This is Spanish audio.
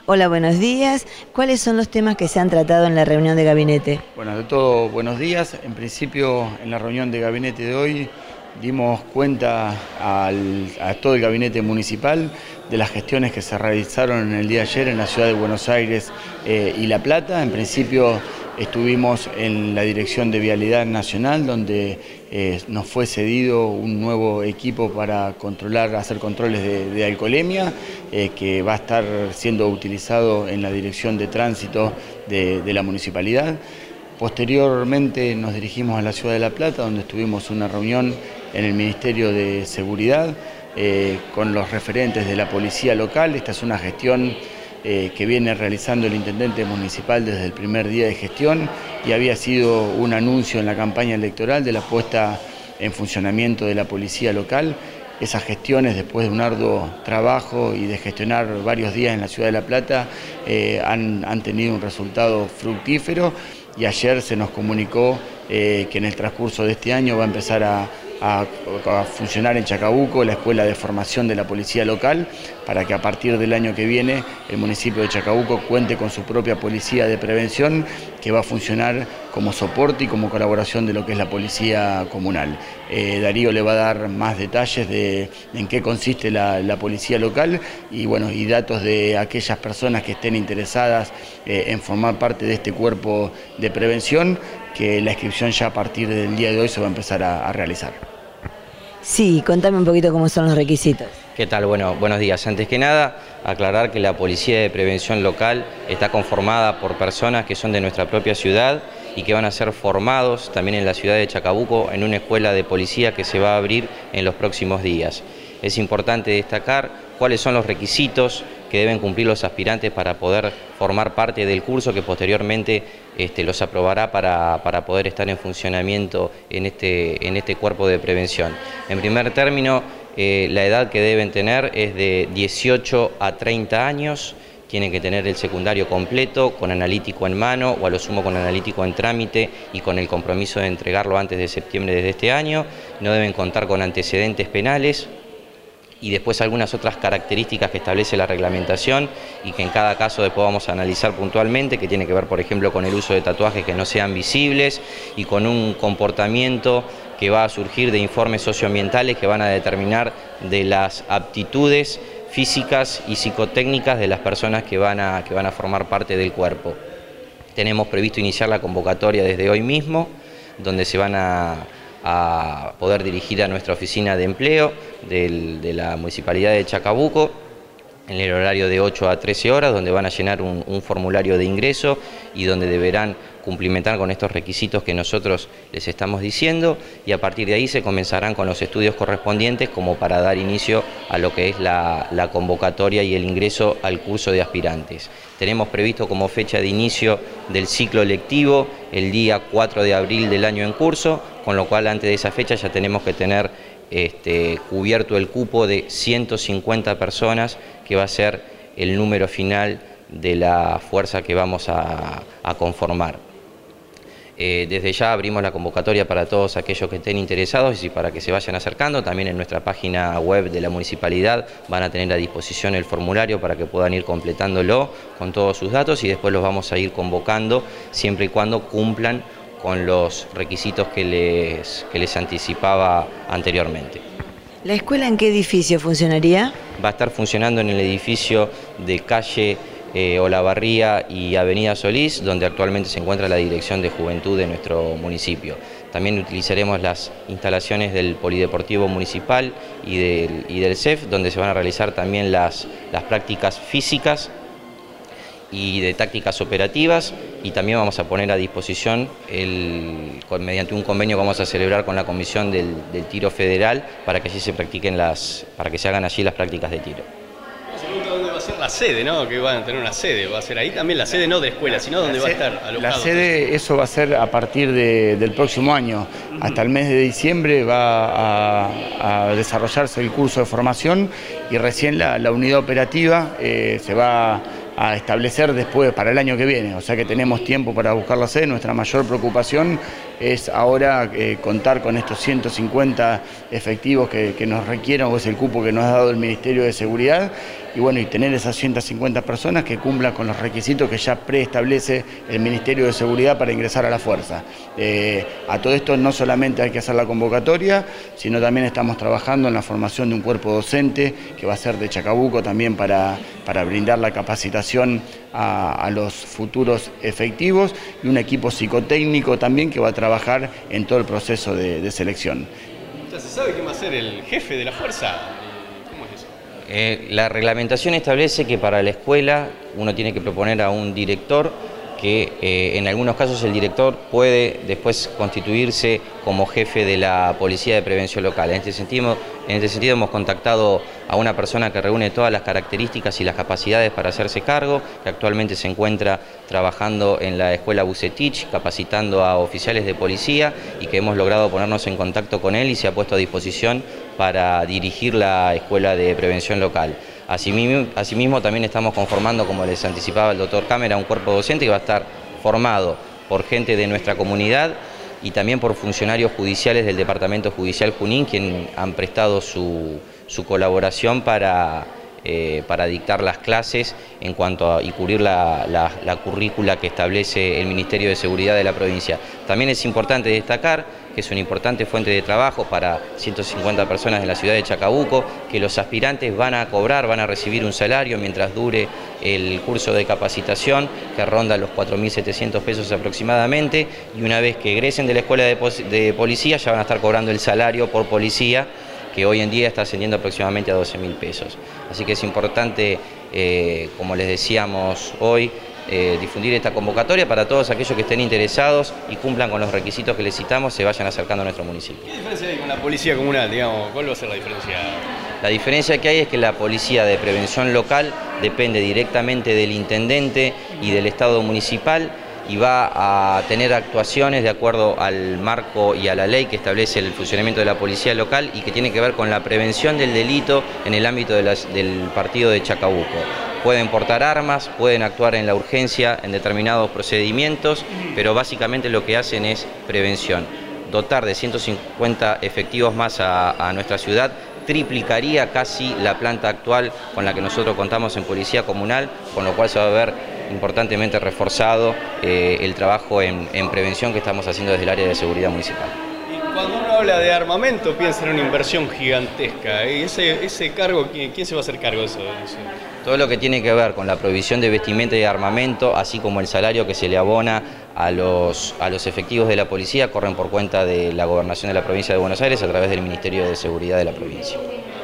Hola, buenos días. ¿Cuáles son los temas que se han tratado en la reunión de gabinete? Bueno, de todo, buenos días. En principio, en la reunión de gabinete de hoy dimos cuenta a todo el gabinete municipal de las gestiones que se realizaron en el día de ayer en la ciudad de Buenos Aires y La Plata. En principio estuvimos en la Dirección de Vialidad Nacional, donde nos fue cedido un nuevo equipo para hacer controles de alcoholemia, que va a estar siendo utilizado en la Dirección de Tránsito de la Municipalidad. Posteriormente nos dirigimos a la ciudad de La Plata, donde tuvimos una reunión en el Ministerio de Seguridad con los referentes de la policía local. Esta es una gestión que viene realizando el intendente municipal desde el primer día de gestión y había sido un anuncio en la campaña electoral de la puesta en funcionamiento de la policía local. Esas gestiones, después de un arduo trabajo y de gestionar varios días en la ciudad de La Plata, han tenido un resultado fructífero, y ayer se nos comunicó que en el transcurso de este año va a empezar a funcionar en Chacabuco la Escuela de Formación de la Policía Local, para que a partir del año que viene el municipio de Chacabuco cuente con su propia policía de prevención, que va a funcionar como soporte y como colaboración de lo que es la policía comunal. Darío le va a dar más detalles de en qué consiste la policía local y datos de aquellas personas que estén interesadas en formar parte de este cuerpo de prevención, que la inscripción ya a partir del día de hoy se va a empezar a realizar. Sí, contame un poquito cómo son los requisitos. ¿Qué tal? Bueno, buenos días. Antes que nada, aclarar que la Policía de Prevención Local está conformada por personas que son de nuestra propia ciudad y que van a ser formados también en la ciudad de Chacabuco en una escuela de policía que se va a abrir en los próximos días. Es importante destacar cuáles son los requisitos que deben cumplir los aspirantes para poder formar parte del curso, que posteriormente los aprobará para poder estar en funcionamiento en este cuerpo de prevención. En primer término, la edad que deben tener es de 18 a 30 años, tienen que tener el secundario completo, con analítico en mano o a lo sumo con analítico en trámite y con el compromiso de entregarlo antes de septiembre de este año. No deben contar con antecedentes penales y después algunas otras características que establece la reglamentación y que en cada caso después vamos a analizar puntualmente, que tiene que ver, por ejemplo, con el uso de tatuajes que no sean visibles y con un comportamiento que va a surgir de informes socioambientales que van a determinar de las aptitudes físicas y psicotécnicas de las personas que van a formar parte del cuerpo. Tenemos previsto iniciar la convocatoria desde hoy mismo, donde se van a poder dirigir a nuestra oficina de empleo de la Municipalidad de Chacabuco en el horario de 8 a 13 horas, donde van a llenar un formulario de ingreso y donde deberán cumplimentar con estos requisitos que nosotros les estamos diciendo, y a partir de ahí se comenzarán con los estudios correspondientes como para dar inicio a lo que es la convocatoria y el ingreso al curso de aspirantes. Tenemos previsto como fecha de inicio del ciclo lectivo el día 4 de abril del año en curso, con lo cual antes de esa fecha ya tenemos que tener cubierto el cupo de 150 personas, que va a ser el número final de la fuerza que vamos a conformar. Desde ya abrimos la convocatoria para todos aquellos que estén interesados y para que se vayan acercando. También en nuestra página web de la municipalidad van a tener a disposición el formulario para que puedan ir completándolo con todos sus datos, y después los vamos a ir convocando siempre y cuando cumplan con los requisitos que les anticipaba anteriormente. ¿La escuela en qué edificio funcionaría? Va a estar funcionando en el edificio de calle Olavarría y Avenida Solís, donde actualmente se encuentra la Dirección de Juventud de nuestro municipio. También utilizaremos las instalaciones del Polideportivo Municipal y del CEF, donde se van a realizar también las prácticas físicas y de tácticas operativas, y también vamos a poner a disposición mediante un convenio que vamos a celebrar con la Comisión del Tiro Federal para que allí se hagan allí las prácticas de tiro. ¿Dónde va a ser la sede, no? Que van a tener una sede, va a ser ahí también la sede, no de escuela, sino donde va a estar alojado. La sede, eso va a ser a partir del próximo año. Hasta el mes de diciembre va a desarrollarse el curso de formación, y recién la unidad operativa se va a establecer después para el año que viene, o sea que tenemos tiempo para buscar la sede. Nuestra mayor preocupación es ahora contar con estos 150 efectivos que nos requieran, o es el cupo que nos ha dado el Ministerio de Seguridad, y bueno, y tener esas 150 personas que cumplan con los requisitos que ya preestablece el Ministerio de Seguridad para ingresar a la fuerza. A todo esto no solamente hay que hacer la convocatoria, sino también estamos trabajando en la formación de un cuerpo docente que va a ser de Chacabuco también para brindar la capacitación a los futuros efectivos, y un equipo psicotécnico también que va a trabajar en todo el proceso de selección. ¿Ya se sabe quién va a ser el jefe de la fuerza? ¿Cómo es eso? La reglamentación establece que para la escuela uno tiene que proponer a un director, que en algunos casos el director puede después constituirse como jefe de la Policía de Prevención Local. En este sentido hemos contactado a una persona que reúne todas las características y las capacidades para hacerse cargo, que actualmente se encuentra trabajando en la escuela Bucetich, capacitando a oficiales de policía, y que hemos logrado ponernos en contacto con él y se ha puesto a disposición para dirigir la escuela de prevención local. Asimismo, también estamos conformando, como les anticipaba el doctor Cámara, un cuerpo docente que va a estar formado por gente de nuestra comunidad y también por funcionarios judiciales del Departamento Judicial Junín, quienes han prestado su colaboración para dictar las clases y cubrir la currícula que establece el Ministerio de Seguridad de la provincia. También es importante destacar que es una importante fuente de trabajo para 150 personas en la ciudad de Chacabuco, que los aspirantes van a recibir un salario mientras dure el curso de capacitación, que ronda los 4.700 pesos aproximadamente, y una vez que egresen de la escuela de policía ya van a estar cobrando el salario por policía, que hoy en día está ascendiendo aproximadamente a 12.000 pesos. Así que es importante, como les decíamos hoy, difundir esta convocatoria para todos aquellos que estén interesados y cumplan con los requisitos que les citamos, se vayan acercando a nuestro municipio. ¿Qué diferencia hay con la policía comunal, digamos? ¿Cuál va a ser la diferencia? La diferencia que hay es que la Policía de Prevención Local depende directamente del intendente y del Estado municipal, y va a tener actuaciones de acuerdo al marco y a la ley que establece el funcionamiento de la policía local y que tiene que ver con la prevención del delito en el ámbito del partido de Chacabuco. Pueden portar armas, pueden actuar en la urgencia en determinados procedimientos, pero básicamente lo que hacen es prevención. Dotar de 150 efectivos más a nuestra ciudad triplicaría casi la planta actual con la que nosotros contamos en Policía Comunal, con lo cual se va a ver importantemente reforzado el trabajo en prevención que estamos haciendo desde el área de seguridad municipal. Y cuando uno habla de armamento piensa en una inversión gigantesca. ¿Y ese cargo, quién se va a hacer cargo de eso? Todo lo que tiene que ver con la provisión de vestimenta y armamento, así como el salario que se le abona a los efectivos de la policía, corren por cuenta de la Gobernación de la Provincia de Buenos Aires a través del Ministerio de Seguridad de la provincia.